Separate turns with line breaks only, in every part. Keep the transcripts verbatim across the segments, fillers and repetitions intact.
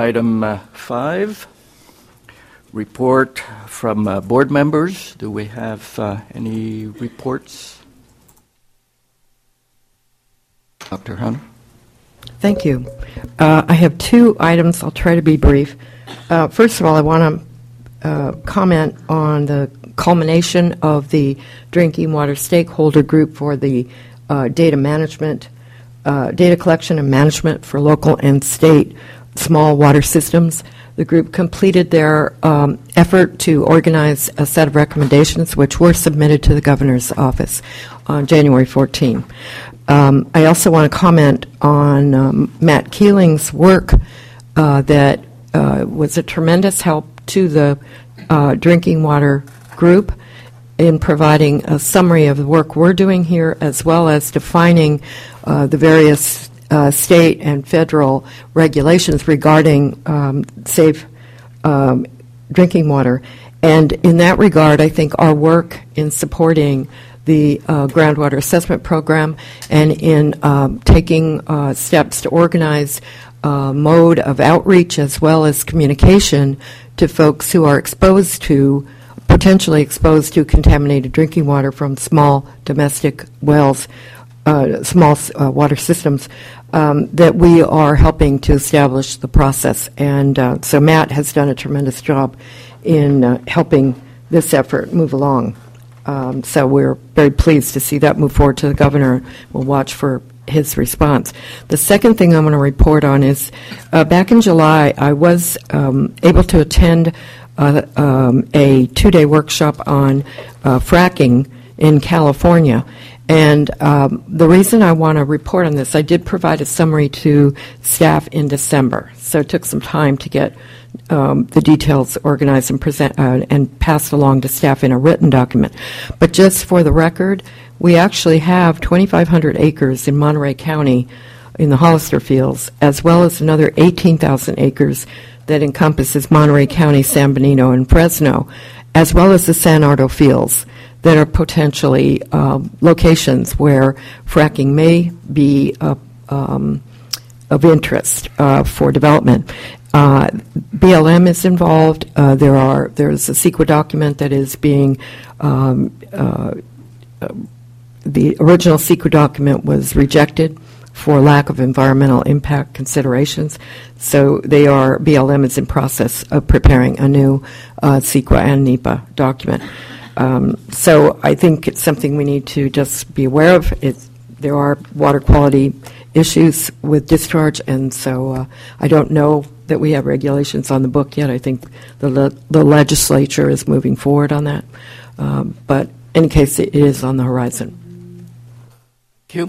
item uh, five, report from uh, board members. Do we have uh, any reports? Doctor Hunter.
Thank you. Uh, I have two items. I'll try to be brief. Uh, first of all, I want to uh, comment on the culmination of the drinking water stakeholder group for the uh, data management, uh, data collection and management for local and state small water systems. The group completed their um, effort to organize a set of recommendations which were submitted to the governor's office on January fourteenth. Um, I also want to comment on um, Matt Keeling's work uh, that uh, was a tremendous help to the uh, drinking water group in providing a summary of the work we're doing here, as well as defining uh, the various uh, state and federal regulations regarding um, safe um, drinking water. And in that regard, I think our work in supporting the uh, groundwater assessment program and in um, taking uh, steps to organize a mode of outreach as well as communication to folks who are exposed to, potentially exposed to contaminated drinking water from small domestic wells, uh, small uh, water systems, um, that we are helping to establish the process. And uh, so Matt has done a tremendous job in uh, helping this effort move along. Um, so we're very pleased to see that move forward to the governor. We'll watch for his response. The second thing I'm going to report on is uh, back in July, I was um, able to attend uh, um, a two-day workshop on uh, fracking in California. And um, the reason I want to report on this, I did provide a summary to staff in December. So it took some time to get um, the details organized and present uh, and passed along to staff in a written document. But just for the record, we actually have twenty-five hundred acres in Monterey County in the Hollister Fields, as well as another eighteen thousand acres that encompasses Monterey County, San Benito, and Fresno, as well as the San Ardo Fields that are potentially um, locations where fracking may be uh, um, of interest uh, for development. Uh, B L M is involved. Uh, there are there's a CEQA document that is being um, uh, uh, the original CEQA document was rejected for lack of environmental impact considerations. So they are B L M is in process of preparing a new uh, CEQA and NEPA document. Um, so I think it's something we need to just be aware of. It's, there are water quality issues with discharge, and so uh, I don't know that we have regulations on the book yet. I think the le- the legislature is moving forward on that, um, but in any case, it is on the horizon.
Thank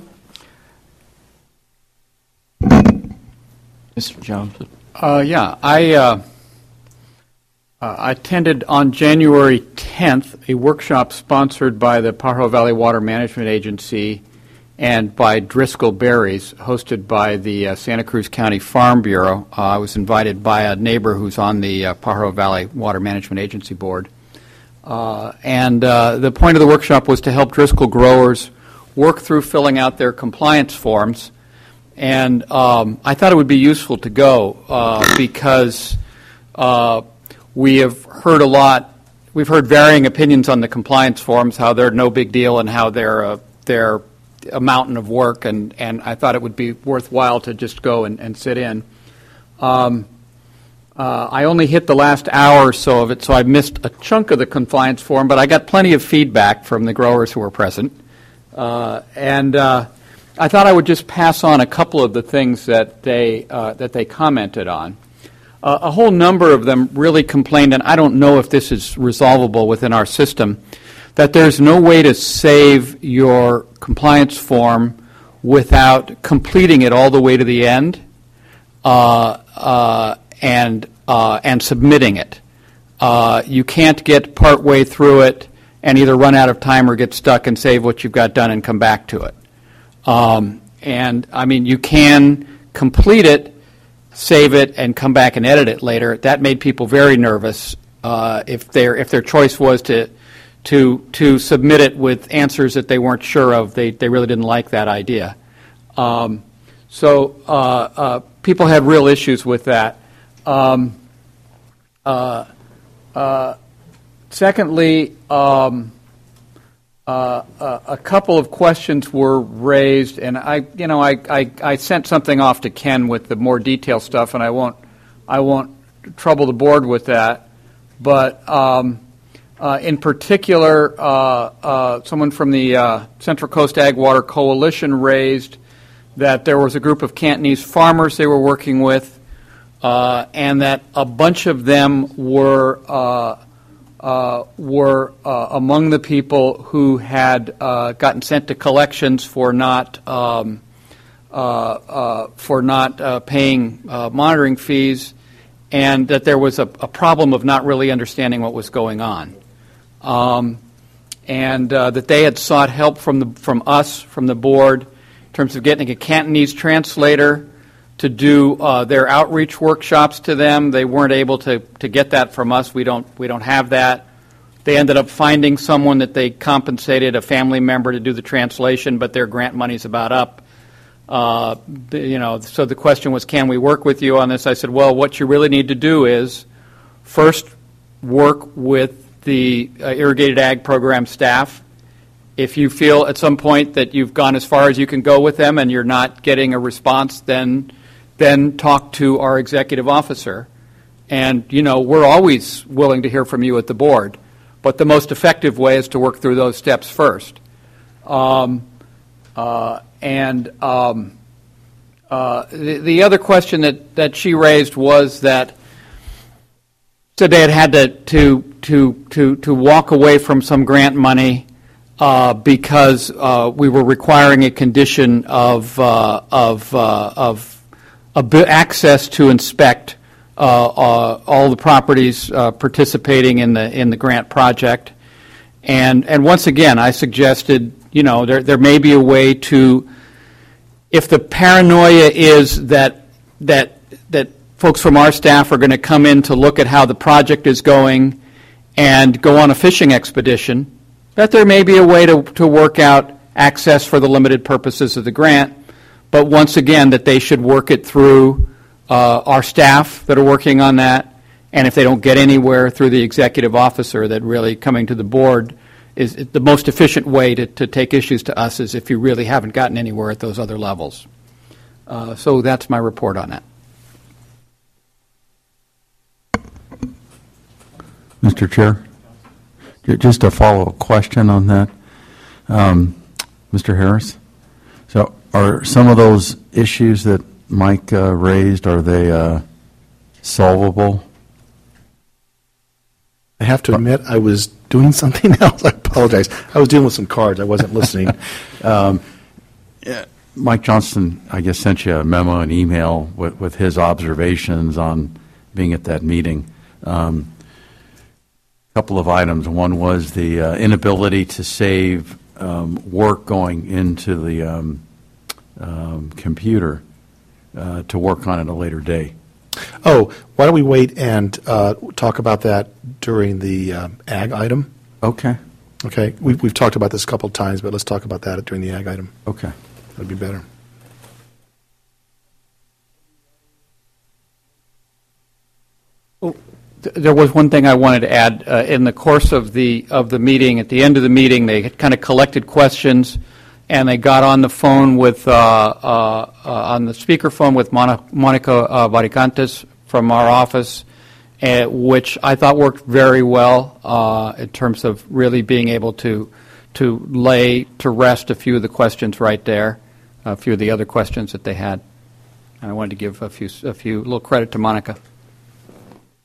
you. Mister Johnson.
Uh, yeah, I uh, uh, attended on January tenth a workshop sponsored by the Pajaro Valley Water Management Agency and by Driscoll Berries, hosted by the uh, Santa Cruz County Farm Bureau. Uh, I was invited by a neighbor who's on the uh, Pajaro Valley Water Management Agency board. Uh, and uh, the point of the workshop was to help Driscoll growers work through filling out their compliance forms. And um, I thought it would be useful to go uh, because uh, we have heard a lot, we've heard varying opinions on the compliance forms, how they're no big deal and how they're, uh, they're a mountain of work, and, and I thought it would be worthwhile to just go and, and sit in. Um, uh, I only hit the last hour or so of it, so I missed a chunk of the compliance form, but I got plenty of feedback from the growers who were present. Uh, and uh, I thought I would just pass on a couple of the things that they, uh, that they commented on. Uh, a whole number of them really complained, and I don't know if this is resolvable within our system, that there's no way to save your compliance form without completing it all the way to the end uh, uh, and uh, and submitting it. Uh, you can't get part way through it and either run out of time or get stuck and save what you've got done and come back to it. Um, and, I mean, you can complete it, save it, and come back and edit it later. That made people very nervous uh, if their if their choice was to to to submit it with answers that they weren't sure of. They they really didn't like that idea. Um, so uh, uh, people had real issues with that. Um, uh, uh, secondly, um, uh, uh, a couple of questions were raised, and I, you know, I, I, I sent something off to Ken with the more detailed stuff, and I won't, I won't trouble the board with that. But um, uh, in particular, uh, uh, someone from the uh, Central Coast Ag Water Coalition raised that there was a group of Cantonese farmers they were working with, uh, and that a bunch of them were uh, uh, were uh, among the people who had uh, gotten sent to collections for not um, uh, uh, for not uh, paying uh, monitoring fees, and that there was a, a problem of not really understanding what was going on, um, and uh, that they had sought help from the from us from the board in terms of getting a Cantonese translator to do uh, their outreach workshops to them. They weren't able to, to get that from us. We don't we don't have that. They ended up finding someone that they compensated, a family member, to do the translation, but their grant money's about up. Uh, you know, so the question was, can we work with you on this? I said, well, what you really need to do is first work with the uh, Irrigated Ag Program staff. If you feel at some point that you've gone as far as you can go with them and you're not getting a response, then then talk to our executive officer. And, you know, we're always willing to hear from you at the board, but the most effective way is to work through those steps first. Um, uh, and um, uh, the, the other question that, that she raised was that so they had had to, to, to, to, to walk away from some grant money Uh, because uh, we were requiring a condition of uh, of uh, of ab- access to inspect uh, uh, all the properties uh, participating in the in the grant project, and and once again I suggested, you know, there there may be a way to, if the paranoia is that that that folks from our staff are going to come in to look at how the project is going and go on a fishing expedition, that there may be a way to, to work out access for the limited purposes of the grant, but once again, that they should work it through uh, our staff that are working on that, and if they don't get anywhere, through the executive officer, that really coming to the board is the most efficient way to, to take issues to us is if you really haven't gotten anywhere at those other levels. Uh, so that's my report on that.
Mister Chair? Just a follow-up question on that, um, Mister Harris. So, are some of those issues that Mike uh, raised, are they uh, solvable?
I have to admit, I was doing something else. I apologize. I was dealing with some cards. I wasn't listening.
um, yeah, Mike Johnston, I guess, sent you a memo, an email with, with his observations on being at that meeting. Um, couple of items. One was the uh, inability to save um, work going into the um, um, computer uh, to work on it a later day.
Oh, why don't we wait and uh, talk about that during the um, ag item?
Okay.
Okay. We've, we've talked about this a couple of times, but let's talk about that during the ag item.
Okay.
That'd be better.
Oh. There was one thing I wanted to add. Uh, in the course of the of the meeting, at the end of the meeting, they had kind of collected questions, and they got on the phone with uh, uh, uh, on the speakerphone with Mon- Monica uh, Varicantes from our office, uh, which I thought worked very well uh, in terms of really being able to to lay to rest a few of the questions right there, a few of the other questions that they had. And I wanted to give a few a few little credit to Monica.